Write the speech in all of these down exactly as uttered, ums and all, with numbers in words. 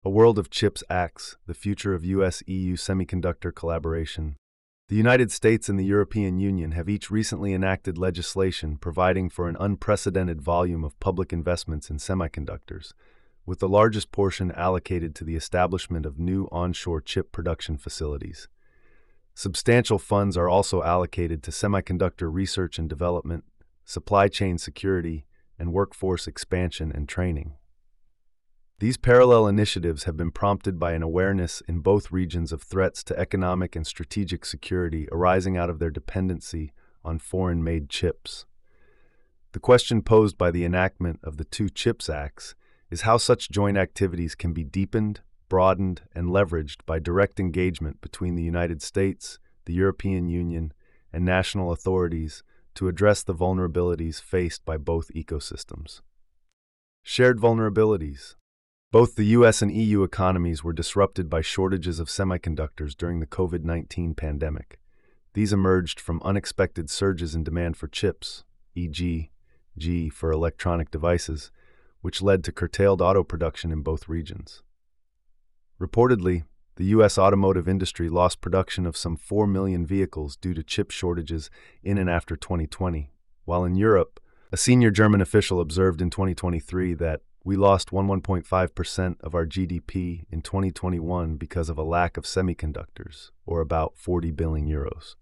A World of Chips Acts, the future of U S E U semiconductor collaboration. The United States and the European Union have each recently enacted legislation providing for an unprecedented volume of public investments in semiconductors, with the largest portion allocated to the establishment of new onshore chip production facilities. Substantial funds are also allocated to semiconductor research and development, supply chain security, and workforce expansion and training. These parallel initiatives have been prompted by an awareness in both regions of threats to economic and strategic security arising out of their dependency on foreign-made chips. The question posed by the enactment of the two CHIPS Acts is how such joint activities can be deepened, broadened, and leveraged by direct engagement between the United States, the European Union, and national authorities to address the vulnerabilities faced by both ecosystems. Shared vulnerabilities. Both the U S and E U economies were disrupted by shortages of semiconductors during the COVID nineteen pandemic. These emerged from unexpected surges in demand for chips, for example, G for electronic devices, which led to curtailed auto production in both regions. Reportedly, the U S automotive industry lost production of some four million vehicles due to chip shortages in and after twenty twenty, while in Europe, a senior German official observed in twenty twenty-three that we lost one point five percent of our G D P in twenty twenty-one because of a lack of semiconductors, or about forty billion euros.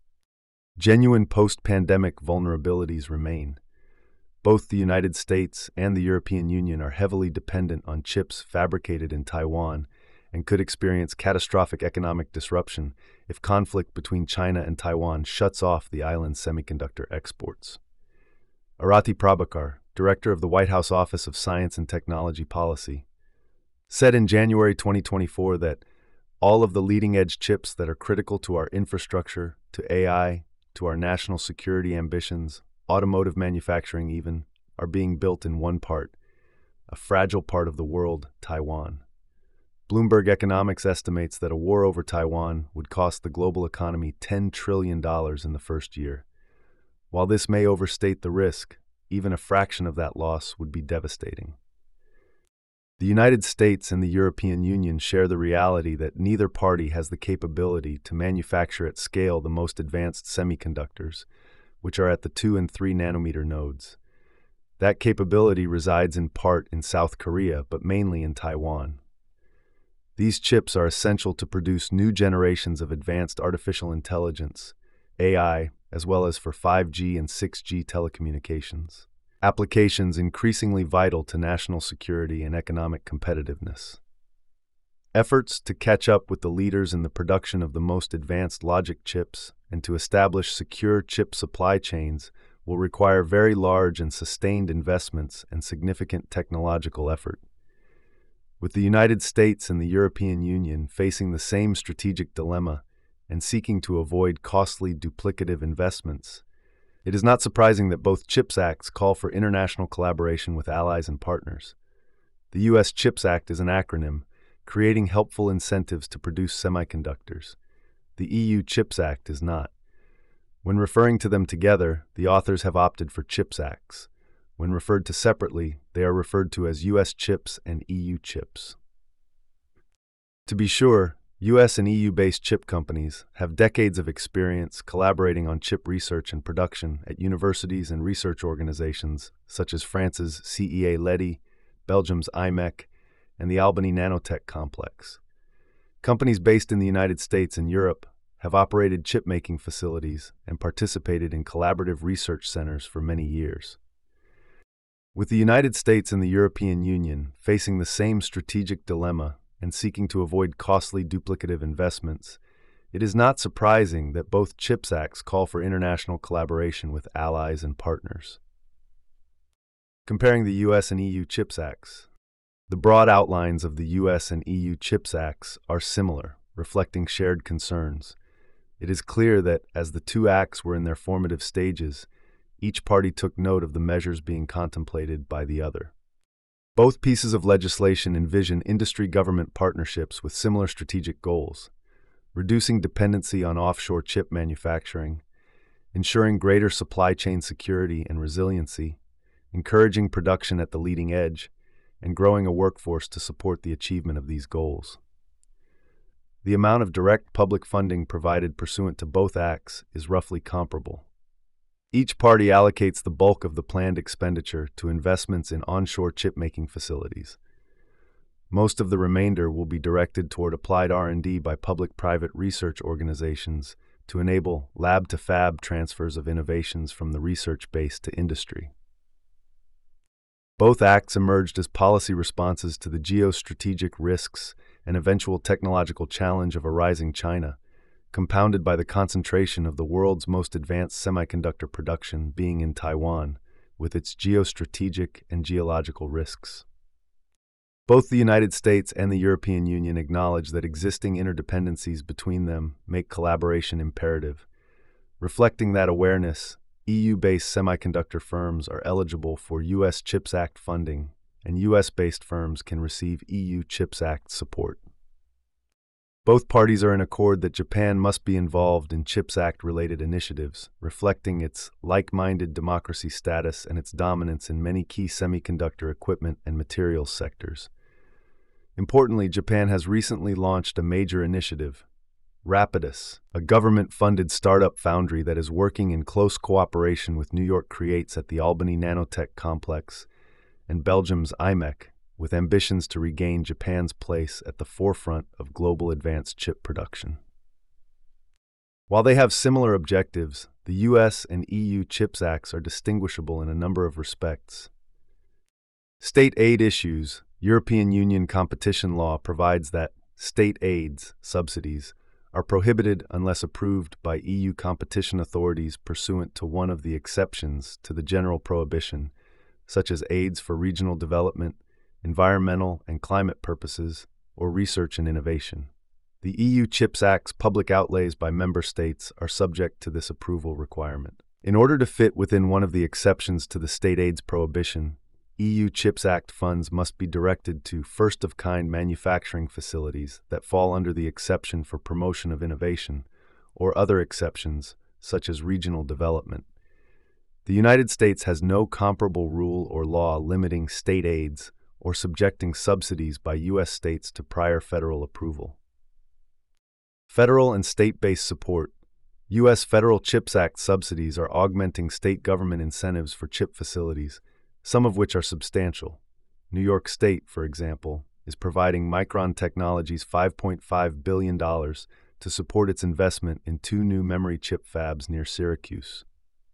Genuine post-pandemic vulnerabilities remain. Both the United States and the European Union are heavily dependent on chips fabricated in Taiwan and could experience catastrophic economic disruption if conflict between China and Taiwan shuts off the island's semiconductor exports. Arati Prabhakar, director of the White House Office of Science and Technology Policy, said in January twenty twenty-four that all of the leading-edge chips that are critical to our infrastructure, to A I, to our national security ambitions, automotive manufacturing even, are being built in one part, a fragile part of the world, Taiwan. Bloomberg Economics estimates that a war over Taiwan would cost the global economy ten trillion dollars in the first year. While this may overstate the risk, even a fraction of that loss would be devastating. The United States and the European Union share the reality that neither party has the capability to manufacture at scale the most advanced semiconductors, which are at the two and three nanometer nodes. That capability resides in part in South Korea, but mainly in Taiwan. These chips are essential to produce new generations of advanced artificial intelligence, A I, as well as for five G and six G telecommunications, applications increasingly vital to national security and economic competitiveness. Efforts to catch up with the leaders in the production of the most advanced logic chips and to establish secure chip supply chains will require very large and sustained investments and significant technological effort. With the United States and the European Union facing the same strategic dilemma and seeking to avoid costly duplicative investments, it is not surprising that both CHIPS Acts call for international collaboration with allies and partners. The U S CHIPS Act is an acronym, creating helpful incentives to produce semiconductors. The E U CHIPS Act is not. When referring to them together, the authors have opted for CHIPS Acts. When referred to separately, they are referred to as U S CHIPS and E U CHIPS. To be sure, U S and E U-based chip companies have decades of experience collaborating on chip research and production at universities and research organizations such as France's C E A Leti, Belgium's I M E C, and the Albany Nanotech Complex. Companies based in the United States and Europe have operated chip-making facilities and participated in collaborative research centers for many years. With the United States and the European Union facing the same strategic dilemma and seeking to avoid costly duplicative investments, it is not surprising that both CHIPS Acts call for international collaboration with allies and partners. Comparing the U S and E U CHIPS Acts. The broad outlines of the U S and E U CHIPS Acts are similar, reflecting shared concerns. It is clear that, as the two acts were in their formative stages, each party took note of the measures being contemplated by the other. Both pieces of legislation envision industry-government partnerships with similar strategic goals: reducing dependency on offshore chip manufacturing, ensuring greater supply chain security and resiliency, encouraging production at the leading edge, and growing a workforce to support the achievement of these goals. The amount of direct public funding provided pursuant to both acts is roughly comparable. Each party allocates the bulk of the planned expenditure to investments in onshore chip-making facilities. Most of the remainder will be directed toward applied R and D by public-private research organizations to enable lab-to-fab transfers of innovations from the research base to industry. Both acts emerged as policy responses to the geostrategic risks and eventual technological challenge of a rising China, compounded by the concentration of the world's most advanced semiconductor production being in Taiwan, with its geostrategic and geological risks. Both the United States and the European Union acknowledge that existing interdependencies between them make collaboration imperative. Reflecting that awareness, E U-based semiconductor firms are eligible for U S CHIPS Act funding, and U S-based firms can receive E U CHIPS Act support. Both parties are in accord that Japan must be involved in CHIPS Act-related initiatives, reflecting its like-minded democracy status and its dominance in many key semiconductor equipment and materials sectors. Importantly, Japan has recently launched a major initiative, Rapidus, a government-funded startup foundry that is working in close cooperation with New York Creates at the Albany Nanotech Complex and Belgium's I M E C, with ambitions to regain Japan's place at the forefront of global advanced chip production. While they have similar objectives, the U S and E U CHIPS Acts are distinguishable in a number of respects. State aid issues. European Union competition law provides that state aids, subsidies, are prohibited unless approved by E U competition authorities pursuant to one of the exceptions to the general prohibition, such as aids for regional development, environmental and climate purposes, or research and innovation. The E U CHIPS Act's public outlays by member states are subject to this approval requirement. In order to fit within one of the exceptions to the state aids prohibition, E U CHIPS Act funds must be directed to first-of-kind manufacturing facilities that fall under the exception for promotion of innovation, or other exceptions, such as regional development. The United States has no comparable rule or law limiting state aids or subjecting subsidies by U S states to prior federal approval. Federal and state-based support. U S federal CHIPS Act subsidies are augmenting state government incentives for chip facilities, some of which are substantial. New York State, for example, is providing Micron Technologies five point five billion dollars to support its investment in two new memory chip fabs near Syracuse.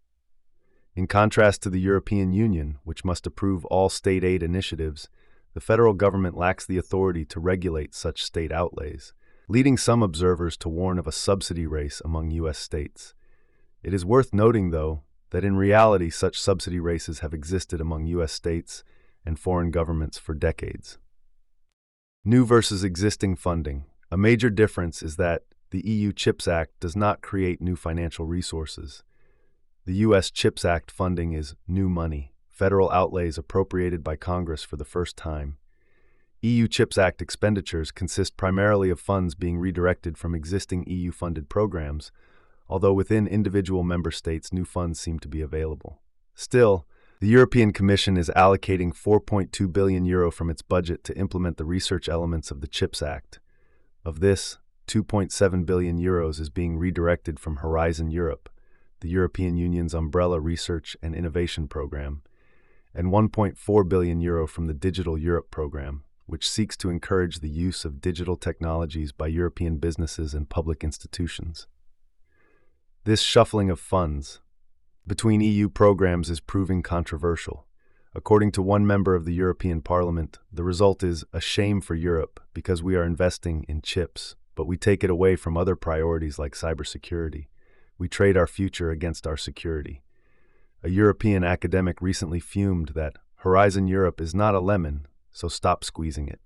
In contrast to the European Union, which must approve all state aid initiatives, the federal government lacks the authority to regulate such state outlays, leading some observers to warn of a subsidy race among U S states. It is worth noting, though, that in reality such subsidy races have existed among U S states and foreign governments for decades. New versus existing funding. A major difference is that the E U CHIPS Act does not create new financial resources. The U S CHIPS Act funding is new money, federal outlays appropriated by Congress for the first time. E U CHIPS Act expenditures consist primarily of funds being redirected from existing E U-funded programs, although within individual member states new funds seem to be available. Still, the European Commission is allocating four point two billion euro from its budget to implement the research elements of the CHIPS Act. Of this, two point seven billion euros is being redirected from Horizon Europe, the European Union's umbrella research and innovation program, and one point four billion euro from the Digital Europe program, which seeks to encourage the use of digital technologies by European businesses and public institutions. This shuffling of funds between E U programs is proving controversial. According to one member of the European Parliament, the result is a shame for Europe because we are investing in chips, but we take it away from other priorities like cybersecurity. We trade our future against our security. A European academic recently fumed that Horizon Europe is not a lemon, so stop squeezing it.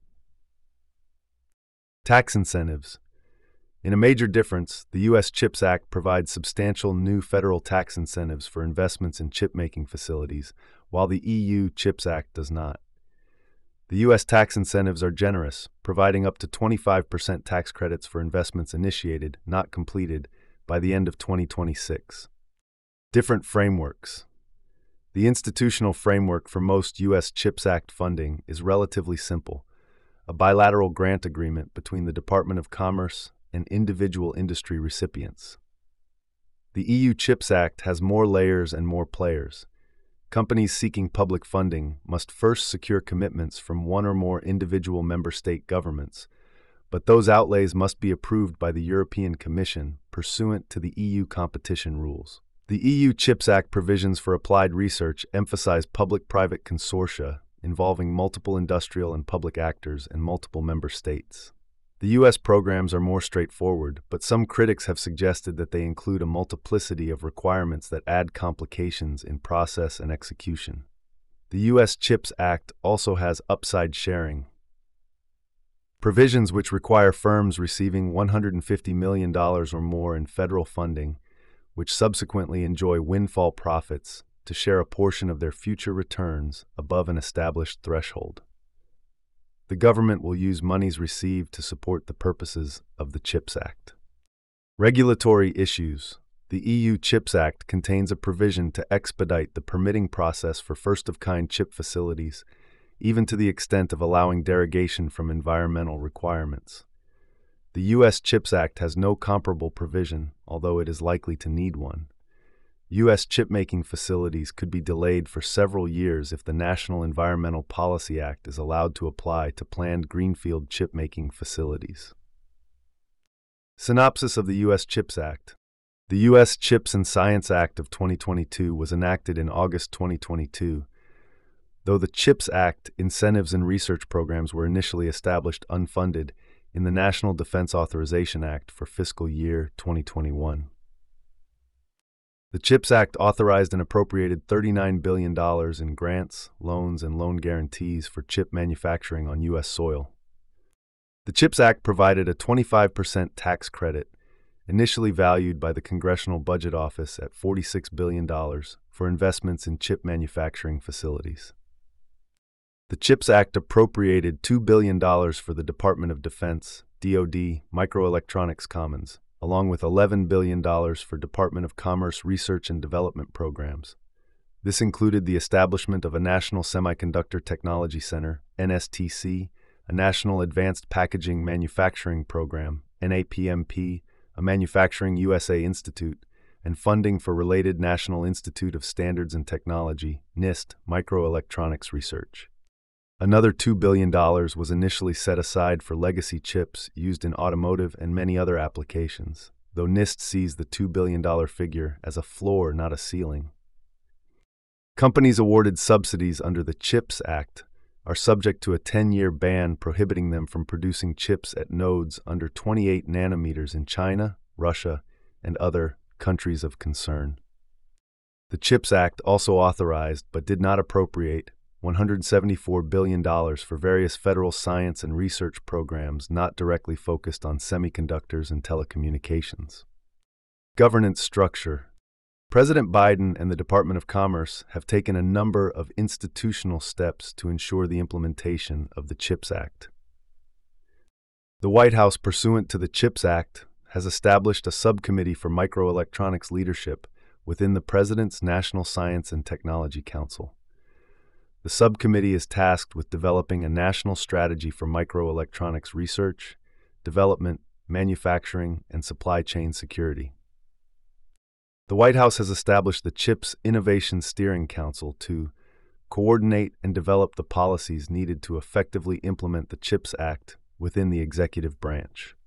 Tax incentives. In a major difference, the U S CHIPS Act provides substantial new federal tax incentives for investments in chip-making facilities, while the E U CHIPS Act does not. The U S tax incentives are generous, providing up to twenty-five percent tax credits for investments initiated, not completed, by the end of twenty twenty-six. Different frameworks. The institutional framework for most U S CHIPS Act funding is relatively simple: a bilateral grant agreement between the Department of Commerce and individual industry recipients. The E U CHIPS Act has more layers and more players. Companies seeking public funding must first secure commitments from one or more individual member state governments, but those outlays must be approved by the European Commission pursuant to the E U competition rules. The E U CHIPS Act provisions for applied research emphasize public-private consortia involving multiple industrial and public actors and multiple member states. The U S programs are more straightforward, but some critics have suggested that they include a multiplicity of requirements that add complications in process and execution. The U S CHIPS Act also has upside sharing provisions which require firms receiving one hundred fifty million dollars or more in federal funding, which subsequently enjoy windfall profits, to share a portion of their future returns above an established threshold. The government will use monies received to support the purposes of the CHIPS Act. Regulatory issues. The E U CHIPS Act contains a provision to expedite the permitting process for first-of-kind chip facilities, even to the extent of allowing derogation from environmental requirements. The U S CHIPS Act has no comparable provision, although it is likely to need one. U S chip-making facilities could be delayed for several years if the National Environmental Policy Act is allowed to apply to planned greenfield chip-making facilities. Synopsis of the U S CHIPS Act. The U S CHIPS and Science Act of twenty twenty-two was enacted in August twenty twenty-two. Though the CHIPS Act incentives and research programs were initially established unfunded in the National Defense Authorization Act for fiscal year twenty twenty-one. The CHIPS Act authorized and appropriated thirty-nine billion dollars in grants, loans, and loan guarantees for chip manufacturing on U S soil. The CHIPS Act provided a twenty-five percent tax credit, initially valued by the Congressional Budget Office at forty-six billion dollars, for investments in chip manufacturing facilities. The CHIPS Act appropriated two billion dollars for the Department of Defense, D O D, Microelectronics Commons, along with eleven billion dollars for Department of Commerce research and development programs. This included the establishment of a National Semiconductor Technology Center, N S T C, a National Advanced Packaging Manufacturing Program, N A P M P, a Manufacturing U S A Institute, and funding for related National Institute of Standards and Technology, NIST, microelectronics research. Another two billion dollars was initially set aside for legacy chips used in automotive and many other applications, though NIST sees the two billion dollars figure as a floor, not a ceiling. Companies awarded subsidies under the CHIPS Act are subject to a ten-year ban prohibiting them from producing chips at nodes under twenty-eight nanometers in China, Russia, and other countries of concern. The CHIPS Act also authorized, but did not appropriate, one hundred seventy-four billion dollars for various federal science and research programs not directly focused on semiconductors and telecommunications. Governance structure. President Biden and the Department of Commerce have taken a number of institutional steps to ensure the implementation of the CHIPS Act. The White House, pursuant to the CHIPS Act, has established a subcommittee for microelectronics leadership within the President's National Science and Technology Council. The subcommittee is tasked with developing a national strategy for microelectronics research, development, manufacturing, and supply chain security. The White House has established the CHIPS Innovation Steering Council to coordinate and develop the policies needed to effectively implement the CHIPS Act within the executive branch.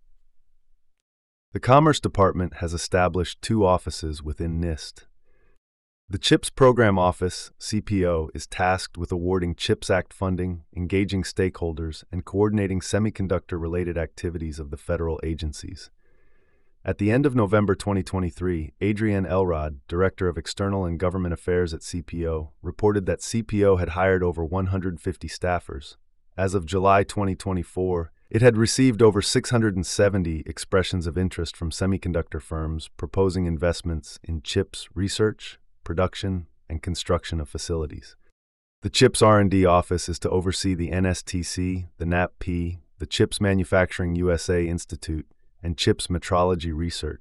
The Commerce Department has established two offices within NIST. The CHIPS Program Office, C P O, is tasked with awarding CHIPS Act funding, engaging stakeholders, and coordinating semiconductor-related activities of the federal agencies. At the end of November twenty twenty-three, Adrienne Elrod, Director of External and Government Affairs at C P O, reported that C P O had hired over one hundred fifty staffers. As of July twenty twenty-four, it had received over six hundred seventy expressions of interest from semiconductor firms proposing investments in CHIPS research, production, and construction of facilities. The CHIPS R and D Office is to oversee the N S T C, the N A P P, the CHIPS Manufacturing U S A Institute, and CHIPS Metrology Research.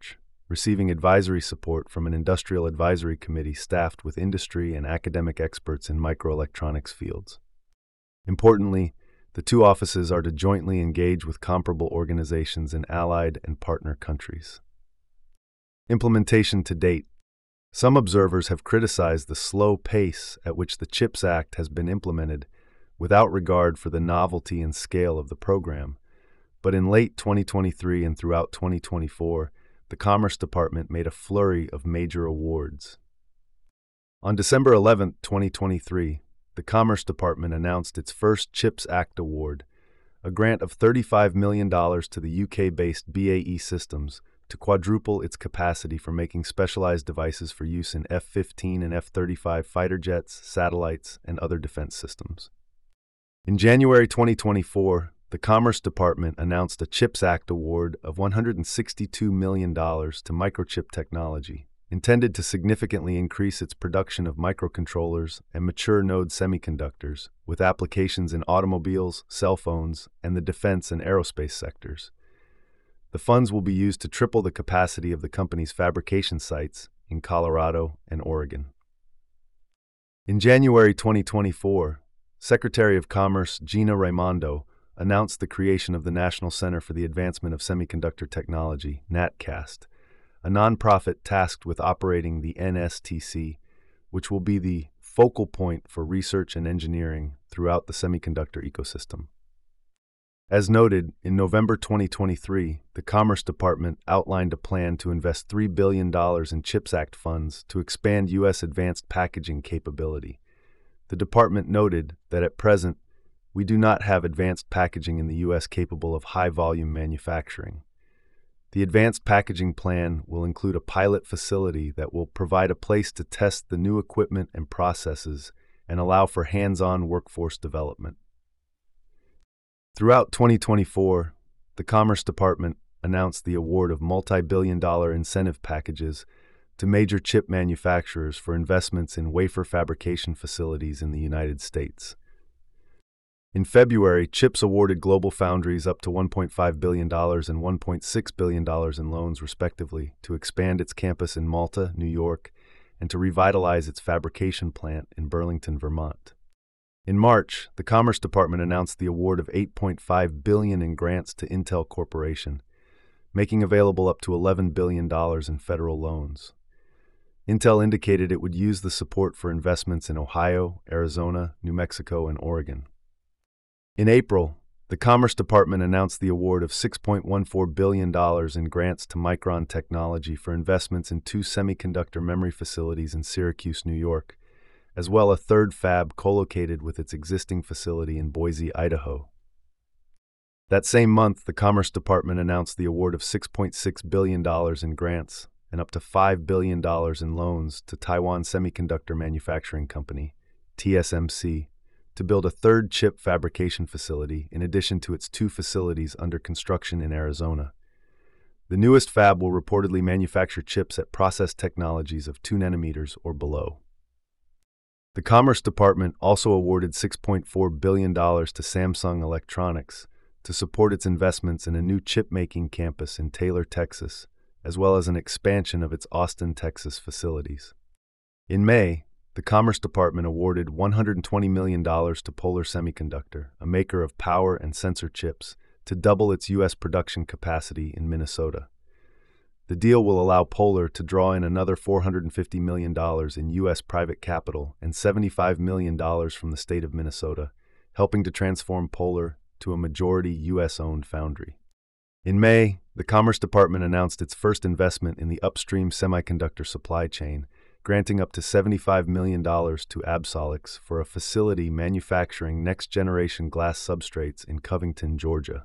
receiving advisory support from an industrial advisory committee staffed with industry and academic experts in microelectronics fields. Importantly, the two offices are to jointly engage with comparable organizations in allied and partner countries. Implementation to date. Some observers have criticized the slow pace at which the CHIPS Act has been implemented without regard for the novelty and scale of the program. But in late twenty twenty-three and throughout twenty twenty-four, the Commerce Department made a flurry of major awards. On December eleventh, twenty twenty-three, the Commerce Department announced its first CHIPS Act award, a grant of thirty-five million dollars to the U K-based B A E Systems to quadruple its capacity for making specialized devices for use in F fifteen and F thirty-five fighter jets, satellites, and other defense systems. In January twenty twenty-four, the Commerce Department announced a CHIPS Act award of one hundred sixty-two million dollars to Microchip Technology, intended to significantly increase its production of microcontrollers and mature node semiconductors, with applications in automobiles, cell phones, and the defense and aerospace sectors. The funds will be used to triple the capacity of the company's fabrication sites in Colorado and Oregon. In January twenty twenty-four, Secretary of Commerce Gina Raimondo announced the creation of the National Center for the Advancement of Semiconductor Technology, NatCast, a nonprofit tasked with operating the N S T C, which will be the focal point for research and engineering throughout the semiconductor ecosystem. As noted, in November twenty twenty-three, the Commerce Department outlined a plan to invest three billion dollars in CHIPS Act funds to expand U S advanced packaging capability. The department noted that at present, we do not have advanced packaging in the U S capable of high-volume manufacturing. The advanced packaging plan will include a pilot facility that will provide a place to test the new equipment and processes and allow for hands-on workforce development. Throughout twenty twenty-four, the Commerce Department announced the award of multi-billion dollar incentive packages to major chip manufacturers for investments in wafer fabrication facilities in the United States. In February, CHIPS awarded GlobalFoundries up to one point five billion dollars and one point six billion dollars in loans, respectively, to expand its campus in Malta, New York, and to revitalize its fabrication plant in Burlington, Vermont. In March, the Commerce Department announced the award of eight point five billion dollars in grants to Intel Corporation, making available up to eleven billion dollars in federal loans. Intel indicated it would use the support for investments in Ohio, Arizona, New Mexico, and Oregon. In April, the Commerce Department announced the award of six point one four billion dollars in grants to Micron Technology for investments in two semiconductor memory facilities in Syracuse, New York, as well as a third fab co-located with its existing facility in Boise, Idaho. That same month, the Commerce Department announced the award of six point six billion dollars in grants and up to five billion dollars in loans to Taiwan Semiconductor Manufacturing Company, T S M C, to build a third chip fabrication facility in addition to its two facilities under construction in Arizona. The newest fab will reportedly manufacture chips at process technologies of two nanometers or below. The Commerce Department also awarded six point four billion dollars to Samsung Electronics to support its investments in a new chip-making campus in Taylor, Texas, as well as an expansion of its Austin, Texas facilities. In May, the Commerce Department awarded one hundred twenty million dollars to Polar Semiconductor, a maker of power and sensor chips, to double its U S production capacity in Minnesota. The deal will allow Polar to draw in another four hundred fifty million dollars in U S private capital and seventy-five million dollars from the state of Minnesota, helping to transform Polar to a majority U S-owned foundry. In May, the Commerce Department announced its first investment in the upstream semiconductor supply chain, granting up to seventy-five million dollars to Absolix for a facility manufacturing next-generation glass substrates in Covington, Georgia.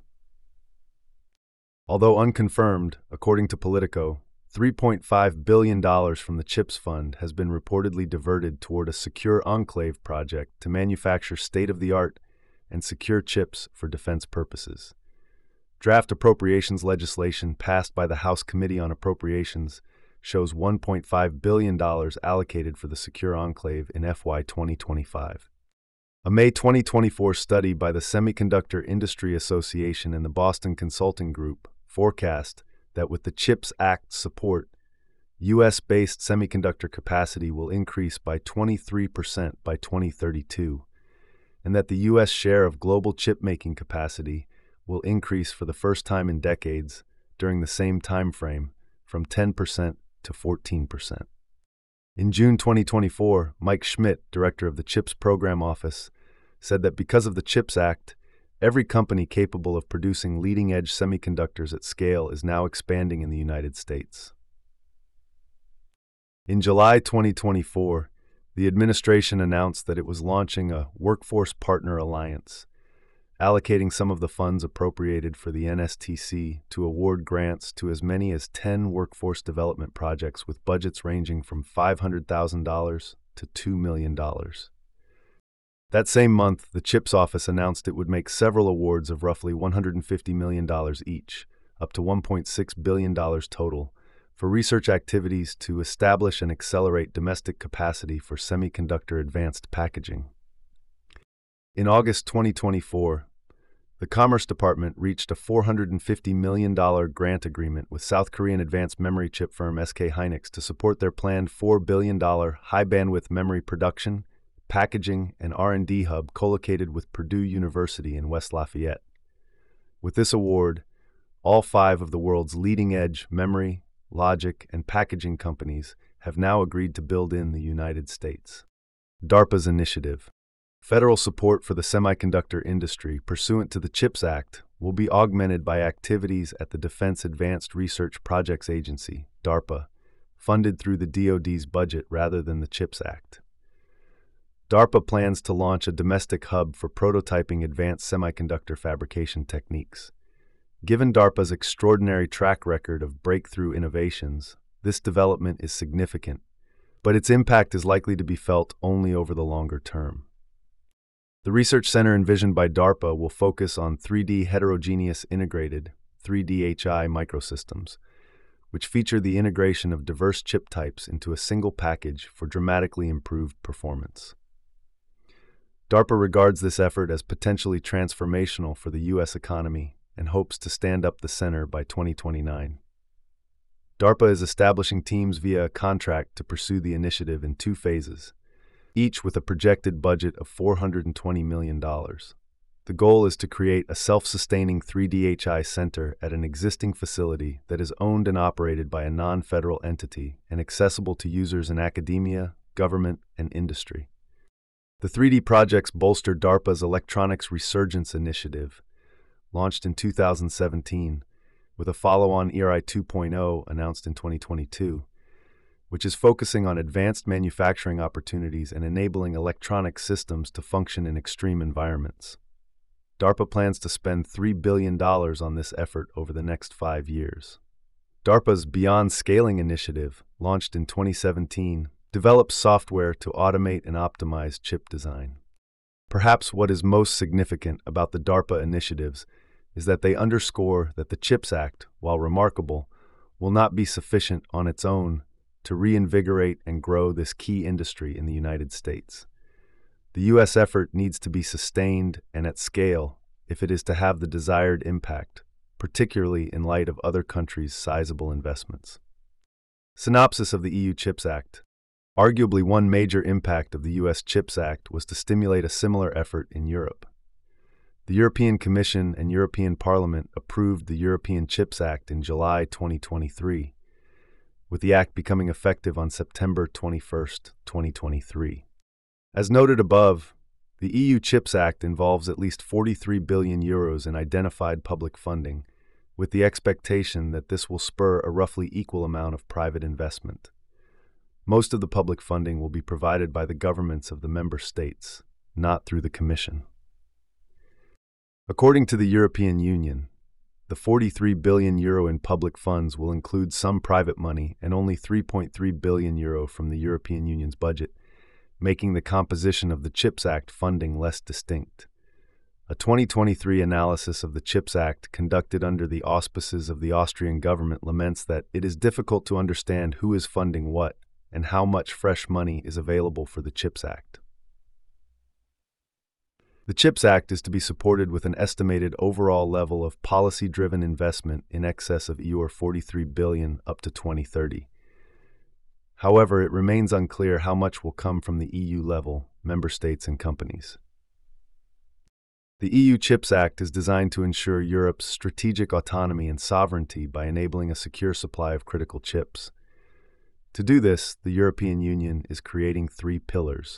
Although unconfirmed, according to Politico, three point five billion dollars from the CHIPS Fund has been reportedly diverted toward a secure enclave project to manufacture state-of-the-art and secure chips for defense purposes. Draft appropriations legislation passed by the House Committee on Appropriations shows one point five billion dollars allocated for the secure enclave in F Y twenty twenty-five. A May twenty twenty-four study by the Semiconductor Industry Association and the Boston Consulting Group forecast that with the CHIPS Act support, U S-based semiconductor capacity will increase by twenty-three percent by twenty thirty-two, and that the U S share of global chip-making capacity will increase for the first time in decades during the same time frame from ten percent to fourteen percent. In June twenty twenty-four, Mike Schmidt, director of the CHIPS Program Office, said that because of the CHIPS Act, every company capable of producing leading-edge semiconductors at scale is now expanding in the United States. In July twenty twenty-four, the administration announced that it was launching a Workforce Partner Alliance, allocating some of the funds appropriated for the N S T C to award grants to as many as ten workforce development projects with budgets ranging from five hundred thousand dollars to two million dollars. That same month, the CHIPS office announced it would make several awards of roughly one hundred fifty million dollars each, up to one point six billion dollars total, for research activities to establish and accelerate domestic capacity for semiconductor advanced packaging. In August twenty twenty-four, the Commerce Department reached a four hundred fifty million dollars grant agreement with South Korean advanced memory chip firm S K Hynix to support their planned four billion dollars high-bandwidth memory production, packaging, and R and D hub co-located with Purdue University in West Lafayette. With this award, all five of the world's leading-edge memory, logic, and packaging companies have now agreed to build in the United States. DARPA's initiative. Federal support for the semiconductor industry pursuant to the CHIPS Act will be augmented by activities at the Defense Advanced Research Projects Agency, DARPA, funded through the D O D's budget rather than the CHIPS Act. DARPA plans to launch a domestic hub for prototyping advanced semiconductor fabrication techniques. Given DARPA's extraordinary track record of breakthrough innovations, this development is significant, but its impact is likely to be felt only over the longer term. The research center envisioned by DARPA will focus on three D heterogeneous integrated three D H I microsystems, which feature the integration of diverse chip types into a single package for dramatically improved performance. DARPA regards this effort as potentially transformational for the U S economy and hopes to stand up the center by twenty twenty-nine. DARPA is establishing teams via a contract to pursue the initiative in two phases, each with a projected budget of four hundred twenty million dollars. The goal is to create a self-sustaining three D H I center at an existing facility that is owned and operated by a non-federal entity and accessible to users in academia, government, and industry. The three D projects bolster DARPA's Electronics Resurgence Initiative, launched in two thousand seventeen, with a follow-on E R I two point oh announced in twenty twenty-two, which is focusing on advanced manufacturing opportunities and enabling electronic systems to function in extreme environments. DARPA plans to spend three billion dollars on this effort over the next five years. DARPA's Beyond Scaling initiative, launched in twenty seventeen, develops software to automate and optimize chip design. Perhaps what is most significant about the DARPA initiatives is that they underscore that the CHIPS Act, while remarkable, will not be sufficient on its own to reinvigorate and grow this key industry in the United States. The U S effort needs to be sustained and at scale if it is to have the desired impact, particularly in light of other countries' sizable investments. Synopsis of the E U CHIPS Act. Arguably one major impact of the U S CHIPS Act was to stimulate a similar effort in Europe. The European Commission and European Parliament approved the European CHIPS Act in July twenty twenty-three, with the act becoming effective on September twenty-first, twenty twenty-three. As noted above, the E U CHIPS Act involves at least forty-three billion euros in identified public funding, with the expectation that this will spur a roughly equal amount of private investment. Most of the public funding will be provided by the governments of the member states, not through the Commission. According to the European Union, the forty-three billion euro in public funds will include some private money and only three point three billion euro from the European Union's budget, making the composition of the CHIPS Act funding less distinct. A twenty twenty-three analysis of the CHIPS Act conducted under the auspices of the Austrian government laments that it is difficult to understand who is funding what and how much fresh money is available for the CHIPS Act. The CHIPS Act is to be supported with an estimated overall level of policy-driven investment in excess of E U R forty-three billion dollars up to twenty thirty. However, it remains unclear how much will come from the E U level, member states and companies. The E U CHIPS Act is designed to ensure Europe's strategic autonomy and sovereignty by enabling a secure supply of critical chips. To do this, the European Union is creating three pillars.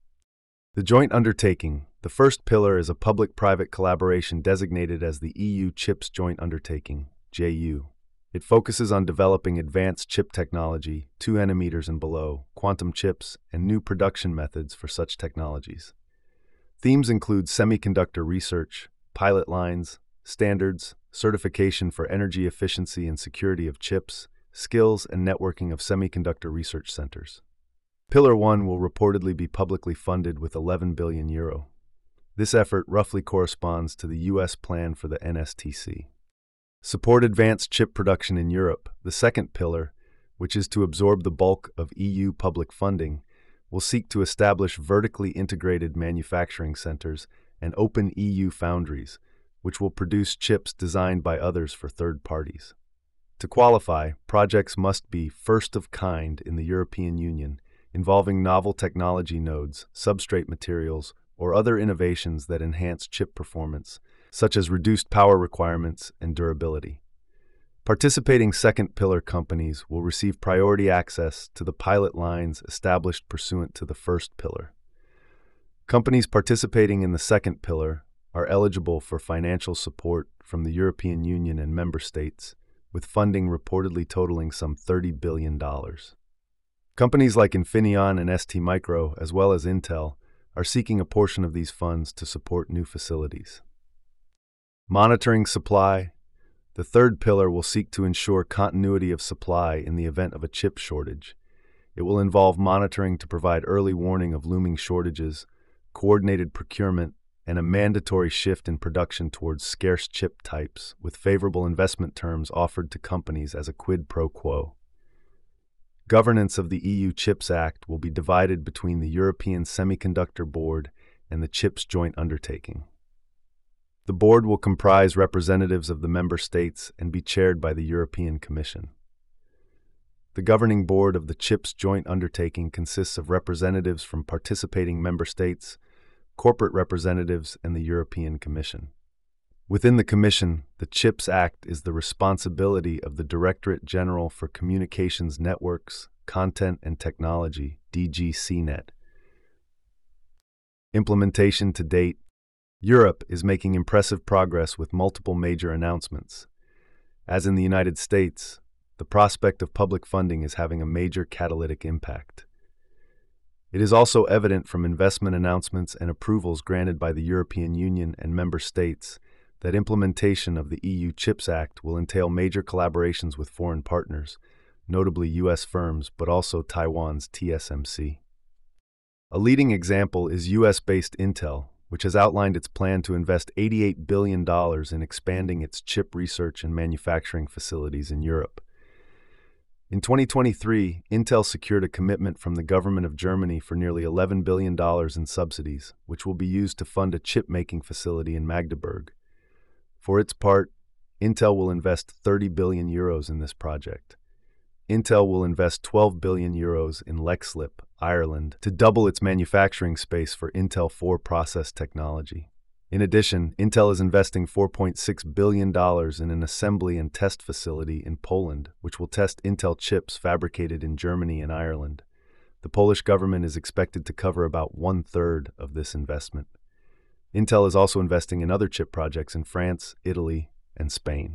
The joint undertaking. The first pillar is a public-private collaboration designated as the E U CHIPS Joint Undertaking, J U. It focuses on developing advanced chip technology, two nanometers and below, quantum chips, and new production methods for such technologies. Themes include semiconductor research, pilot lines, standards, certification for energy efficiency and security of chips, skills and networking of semiconductor research centers. Pillar one will reportedly be publicly funded with eleven billion euro. This effort roughly corresponds to the U S plan for the N S T C. Support advanced chip production in Europe. The second pillar, which is to absorb the bulk of E U public funding, will seek to establish vertically integrated manufacturing centers and open E U foundries, which will produce chips designed by others for third parties. To qualify, projects must be first of kind in the European Union, involving novel technology nodes, substrate materials, or other innovations that enhance chip performance, such as reduced power requirements and durability. Participating second pillar companies will receive priority access to the pilot lines established pursuant to the first pillar. Companies participating in the second pillar are eligible for financial support from the European Union and member states, with funding reportedly totaling some thirty billion dollars. Companies like Infineon and S T Micro, as well as Intel, are seeking a portion of these funds to support new facilities. Monitoring supply. The third pillar will seek to ensure continuity of supply in the event of a chip shortage. It will involve monitoring to provide early warning of looming shortages, coordinated procurement, and a mandatory shift in production towards scarce chip types, with favorable investment terms offered to companies as a quid pro quo. Governance of the E U CHIPS Act will be divided between the European Semiconductor Board and the CHIPS Joint Undertaking. The board will comprise representatives of the member states and be chaired by the European Commission. The governing board of the CHIPS Joint Undertaking consists of representatives from participating member states, corporate representatives, and the European Commission. Within the Commission, the CHIPS Act is the responsibility of the Directorate General for Communications Networks, Content and Technology, D G C net. Implementation to date. Europe is making impressive progress with multiple major announcements. As in the United States, the prospect of public funding is having a major catalytic impact. It is also evident from investment announcements and approvals granted by the European Union and member states that implementation of the E U CHIPS Act will entail major collaborations with foreign partners, notably U S firms, but also Taiwan's T S M C. A leading example is U S-based Intel, which has outlined its plan to invest eighty-eight billion dollars in expanding its chip research and manufacturing facilities in Europe. In twenty twenty-three, Intel secured a commitment from the government of Germany for nearly eleven billion dollars in subsidies, which will be used to fund a chip-making facility in Magdeburg. For its part, Intel will invest thirty billion euros in this project. Intel will invest twelve billion euros in Leixlip, Ireland, to double its manufacturing space for Intel four process technology. In addition, Intel is investing four point six billion dollars in an assembly and test facility in Poland, which will test Intel chips fabricated in Germany and Ireland. The Polish government is expected to cover about one-third of this investment. Intel is also investing in other chip projects in France, Italy, and Spain.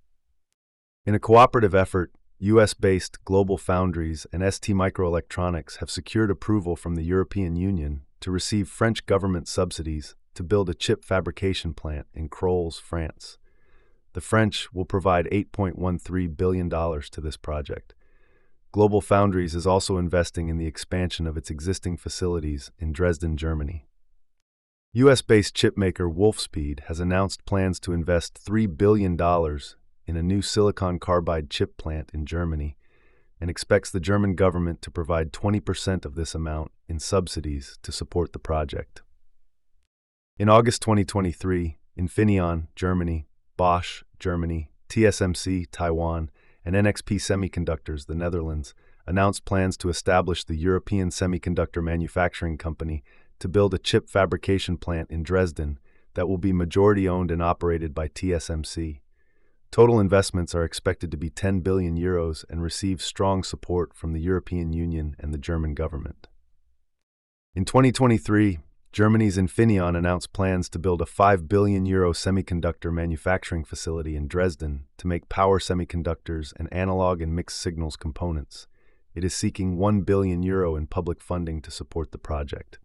In a cooperative effort, U S-based Global Foundries and S T Microelectronics have secured approval from the European Union to receive French government subsidies to build a chip fabrication plant in Crolles, France. The French will provide eight point one three billion dollars to this project. Global Foundries is also investing in the expansion of its existing facilities in Dresden, Germany. U S-based chipmaker Wolfspeed has announced plans to invest three billion dollars in a new silicon carbide chip plant in Germany and expects the German government to provide twenty percent of this amount in subsidies to support the project. In August twenty twenty-three, Infineon, Germany, Bosch, Germany, T S M C, Taiwan, and N X P Semiconductors, the Netherlands, announced plans to establish the European Semiconductor Manufacturing Company to build a chip fabrication plant in Dresden that will be majority-owned and operated by T S M C. Total investments are expected to be ten billion euros and receive strong support from the European Union and the German government. In twenty twenty-three, Germany's Infineon announced plans to build a five billion euro semiconductor manufacturing facility in Dresden to make power semiconductors and analog and mixed signals components. It is seeking one billion euro in public funding to support the project.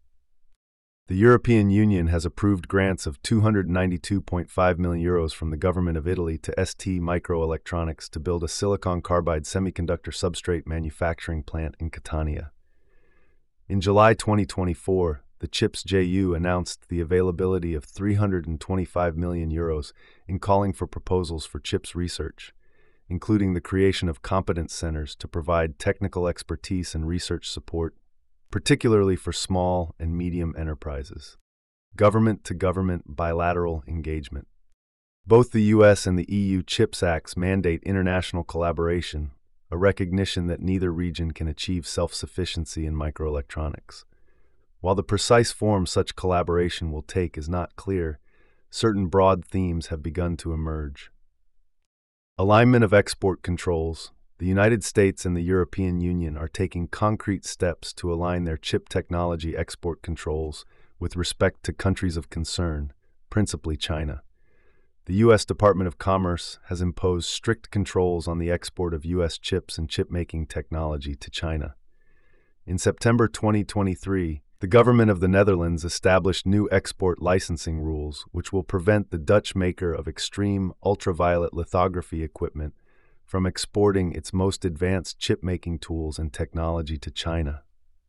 The European Union has approved grants of two hundred ninety-two point five million euros from the government of Italy to S T Microelectronics to build a silicon carbide semiconductor substrate manufacturing plant in Catania. In July twenty twenty-four, the CHIPS J U announced the availability of three hundred twenty-five million euros in calling for proposals for CHIPS research, including the creation of competence centers to provide technical expertise and research support, particularly for small and medium enterprises. Government-to-government bilateral engagement. Both the U S and the E U CHIPS Acts mandate international collaboration, a recognition that neither region can achieve self-sufficiency in microelectronics. While the precise form such collaboration will take is not clear, certain broad themes have begun to emerge. Alignment of export controls. The United States and the European Union are taking concrete steps to align their chip technology export controls with respect to countries of concern, principally China. The U S Department of Commerce has imposed strict controls on the export of U S chips and chip-making technology to China. In September twenty twenty-three, the government of the Netherlands established new export licensing rules which will prevent the Dutch maker of extreme ultraviolet lithography equipment from exporting its most advanced chip-making tools and technology to China.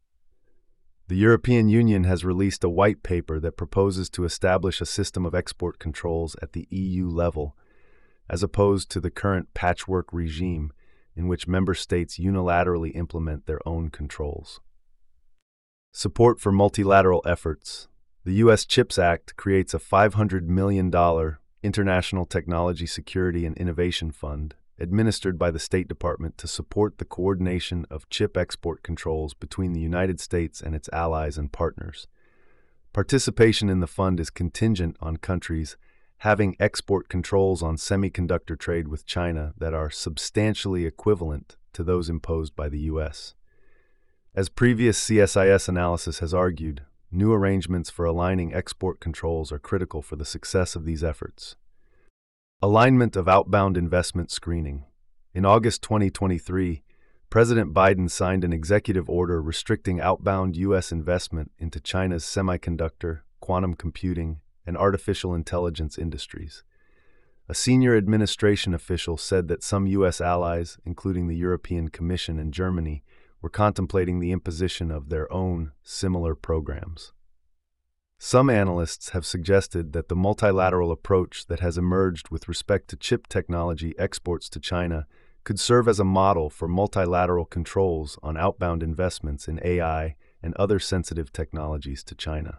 The European Union has released a white paper that proposes to establish a system of export controls at the E U level, as opposed to the current patchwork regime in which member states unilaterally implement their own controls. Support for multilateral efforts. The U S CHIPS Act creates a five hundred million dollars International Technology Security and Innovation Fund, administered by the State Department to support the coordination of chip export controls between the United States and its allies and partners. Participation in the fund is contingent on countries having export controls on semiconductor trade with China that are substantially equivalent to those imposed by the U S. As previous C S I S analysis has argued, new arrangements for aligning export controls are critical for the success of these efforts. Alignment of outbound investment screening. In August twenty twenty-three, President Biden signed an executive order restricting outbound U S investment into China's semiconductor, quantum computing, and artificial intelligence industries. A senior administration official said that some U S allies, including the European Commission and Germany, were contemplating the imposition of their own similar programs. Some analysts have suggested that the multilateral approach that has emerged with respect to chip technology exports to China could serve as a model for multilateral controls on outbound investments in A I and other sensitive technologies to China.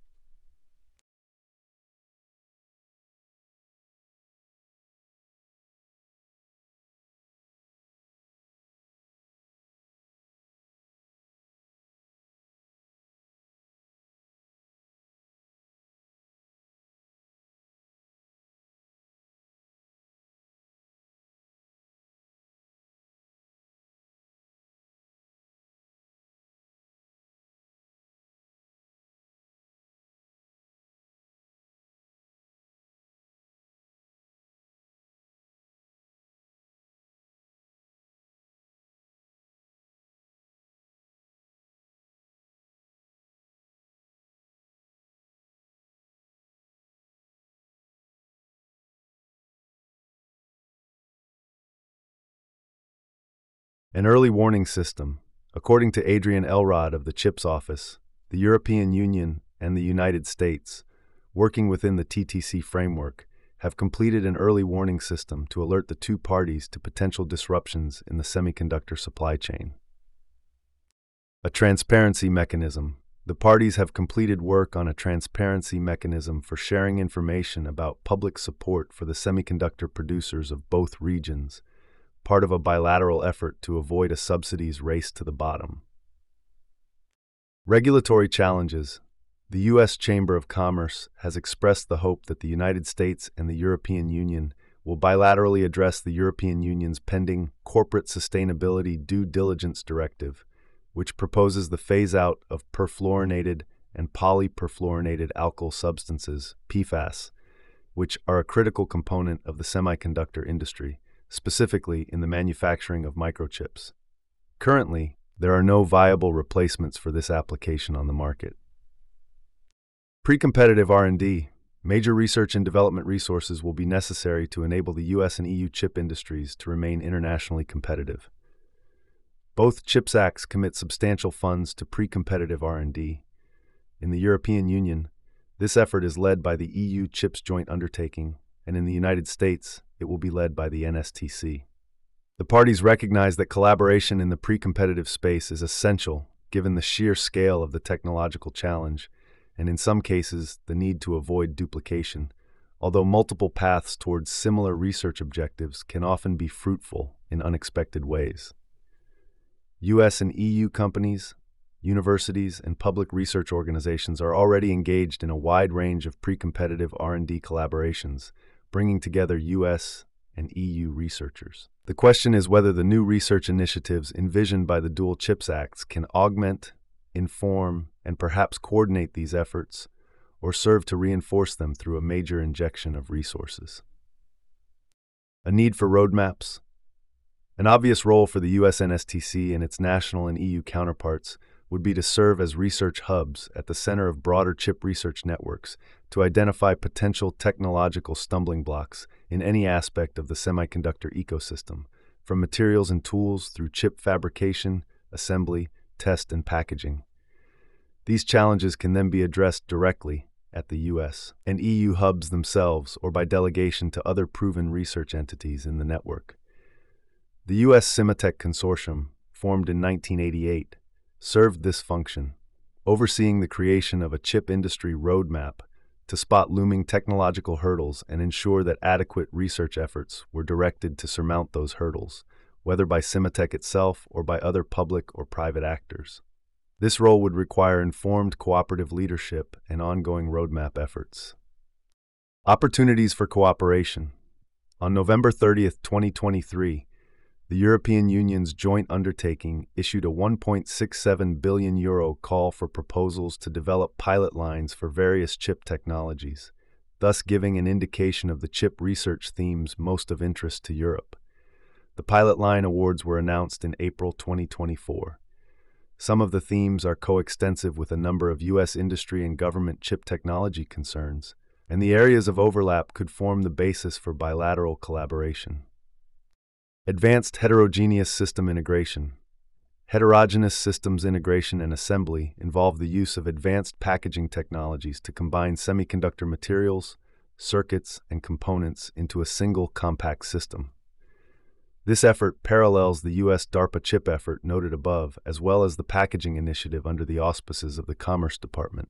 An early warning system. According to Adrian Elrod of the CHIPS Office, the European Union and the United States, working within the T T C framework, have completed an early warning system to alert the two parties to potential disruptions in the semiconductor supply chain. A transparency mechanism. The parties have completed work on a transparency mechanism for sharing information about public support for the semiconductor producers of both regions, part of a bilateral effort to avoid a subsidies race to the bottom. Regulatory challenges. The U S Chamber of Commerce has expressed the hope that the United States and the European Union will bilaterally address the European Union's pending Corporate Sustainability Due Diligence Directive, which proposes the phase-out of perfluorinated and polyperfluorinated alkyl substances, P FAS, which are a critical component of the semiconductor industry, specifically in the manufacturing of microchips. Currently, there are no viable replacements for this application on the market. Pre-competitive R and D. Major research and development resources will be necessary to enable the U S and E U chip industries to remain internationally competitive. Both CHIPS Acts commit substantial funds to pre-competitive R and D. In the European Union, this effort is led by the E U CHIPS Joint Undertaking, and in the United States, it will be led by the N S T C. The parties recognize that collaboration in the pre-competitive space is essential given the sheer scale of the technological challenge, and in some cases, the need to avoid duplication, although multiple paths towards similar research objectives can often be fruitful in unexpected ways. U S and E U companies, universities, and public research organizations are already engaged in a wide range of pre-competitive R and D collaborations, bringing together U S and E U researchers. The question is whether the new research initiatives envisioned by the Dual CHIPS Acts can augment, inform, and perhaps coordinate these efforts, or serve to reinforce them through a major injection of resources. A need for roadmaps. An obvious role for the U S N S T C and its national and E U counterparts would be to serve as research hubs at the center of broader chip research networks to identify potential technological stumbling blocks in any aspect of the semiconductor ecosystem, from materials and tools through chip fabrication, assembly, test, and packaging. These challenges can then be addressed directly at the U S and E U hubs themselves or by delegation to other proven research entities in the network. The U S Symatech Consortium, formed in nineteen eighty-eight, served this function, overseeing the creation of a chip industry roadmap to spot looming technological hurdles and ensure that adequate research efforts were directed to surmount those hurdles, whether by Symatech itself or by other public or private actors. This role would require informed cooperative leadership and ongoing roadmap efforts. Opportunities for cooperation. On November thirtieth, twenty twenty-three, the European Union's joint undertaking issued a one point six seven billion euro call for proposals to develop pilot lines for various chip technologies, thus giving an indication of the chip research themes most of interest to Europe. The pilot line awards were announced in April twenty twenty-four. Some of the themes are coextensive with a number of U S industry and government chip technology concerns, and the areas of overlap could form the basis for bilateral collaboration. Advanced heterogeneous system integration. Heterogeneous systems integration and assembly involve the use of advanced packaging technologies to combine semiconductor materials, circuits, and components into a single compact system. This effort parallels the U S DARPA chip effort noted above, as well as the packaging initiative under the auspices of the Commerce Department.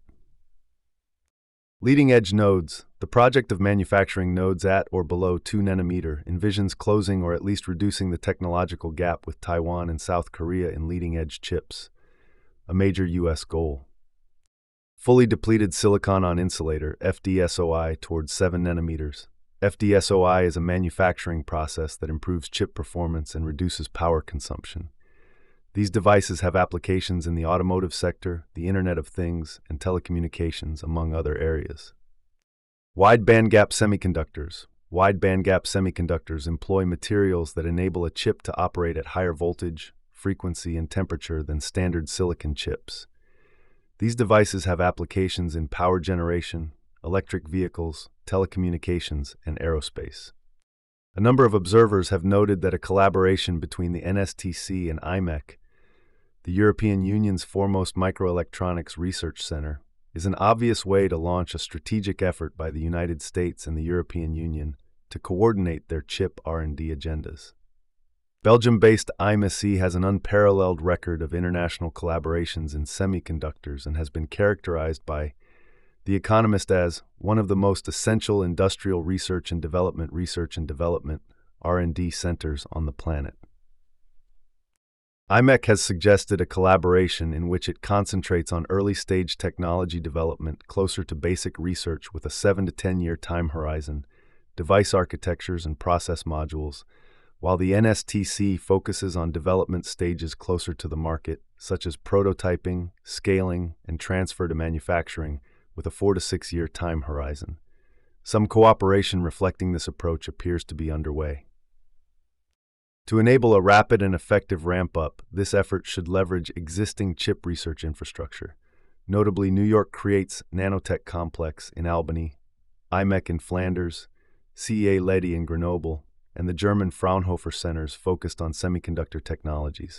Leading-edge nodes. The project of manufacturing nodes at or below two nanometer envisions closing or at least reducing the technological gap with Taiwan and South Korea in leading-edge chips, a major U S goal. Fully depleted silicon on insulator, F D S O I, towards seven nanometers. F D S O I is a manufacturing process that improves chip performance and reduces power consumption. These devices have applications in the automotive sector, the Internet of Things, and telecommunications, among other areas. Wide bandgap semiconductors. Wide bandgap semiconductors employ materials that enable a chip to operate at higher voltage, frequency, and temperature than standard silicon chips. These devices have applications in power generation, electric vehicles, telecommunications, and aerospace. A number of observers have noted that a collaboration between the N S T C and I M E C, the European Union's foremost microelectronics research center, is an obvious way to launch a strategic effort by the United States and the European Union to coordinate their chip R and D agendas. Belgium-based I M C has an unparalleled record of international collaborations in semiconductors and has been characterized by The Economist as one of the most essential industrial research and development research and development R and D centers on the planet. I M E C has suggested a collaboration in which it concentrates on early-stage technology development closer to basic research with a seven to ten year time horizon, device architectures and process modules, while the N S T C focuses on development stages closer to the market, such as prototyping, scaling, and transfer to manufacturing, with a four to six year time horizon. Some cooperation reflecting this approach appears to be underway. To enable a rapid and effective ramp-up, this effort should leverage existing chip research infrastructure. Notably, New York Creates Nanotech Complex in Albany, I M E C in Flanders, C E A Ledi in Grenoble, and the German Fraunhofer centers focused on semiconductor technologies.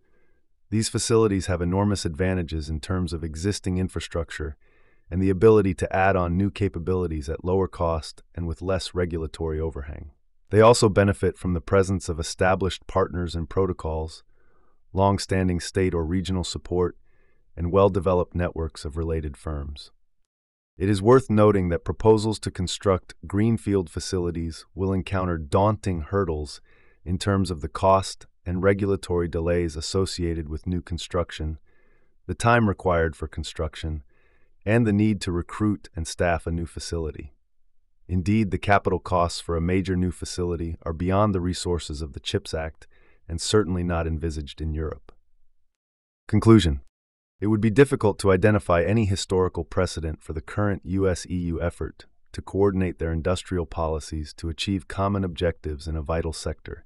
These facilities have enormous advantages in terms of existing infrastructure and the ability to add on new capabilities at lower cost and with less regulatory overhang. They also benefit from the presence of established partners and protocols, long-standing state or regional support, and well-developed networks of related firms. It is worth noting that proposals to construct greenfield facilities will encounter daunting hurdles in terms of the cost and regulatory delays associated with new construction, the time required for construction, and the need to recruit and staff a new facility. Indeed, the capital costs for a major new facility are beyond the resources of the CHIPS Act and certainly not envisaged in Europe. Conclusion. It would be difficult to identify any historical precedent for the current U S E U effort to coordinate their industrial policies to achieve common objectives in a vital sector.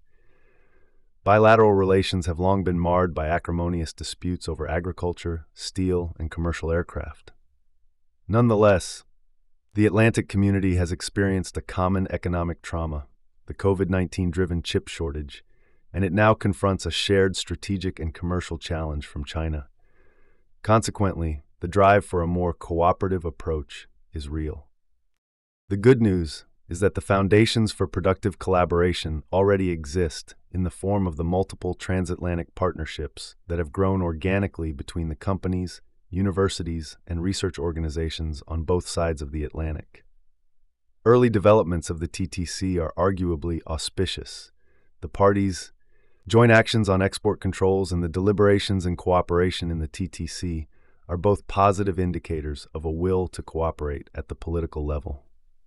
Bilateral relations have long been marred by acrimonious disputes over agriculture, steel, and commercial aircraft. Nonetheless, the Atlantic community has experienced a common economic trauma, the COVID nineteen-driven chip shortage, and it now confronts a shared strategic and commercial challenge from China. Consequently, the drive for a more cooperative approach is real. The good news is that the foundations for productive collaboration already exist in the form of the multiple transatlantic partnerships that have grown organically between the companies, universities, and research organizations on both sides of the Atlantic. Early developments of the T T C are arguably auspicious. The parties' joint actions on export controls and the deliberations and cooperation in the T T C are both positive indicators of a will to cooperate at the political level.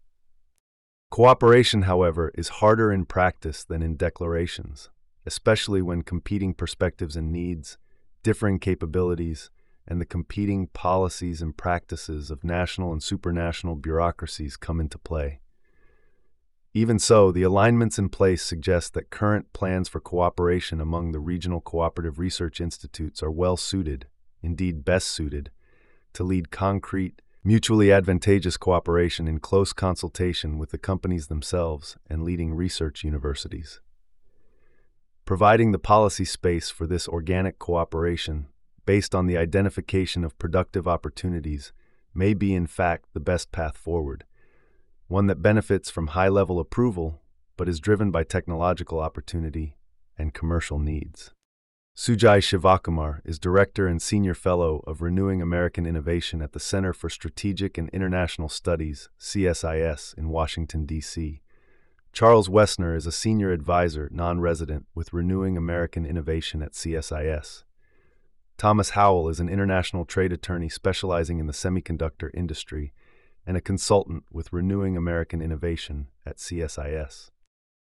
Cooperation, however, is harder in practice than in declarations, especially when competing perspectives and needs, differing capabilities, and the competing policies and practices of national and supranational bureaucracies come into play. Even so, the alignments in place suggest that current plans for cooperation among the regional cooperative research institutes are well suited, indeed best suited, to lead concrete, mutually advantageous cooperation in close consultation with the companies themselves and leading research universities. Providing the policy space for this organic cooperation based on the identification of productive opportunities may be in fact the best path forward, one that benefits from high-level approval but is driven by technological opportunity and commercial needs. Sujay Shivakumar is Director and Senior Fellow of Renewing American Innovation at the Center for Strategic and International Studies, C S I S, in Washington, D C Charles Wessner is a Senior Advisor, non-resident, with Renewing American Innovation at C S I S. Thomas Howell is an international trade attorney specializing in the semiconductor industry and a consultant with Renewing American Innovation at C S I S.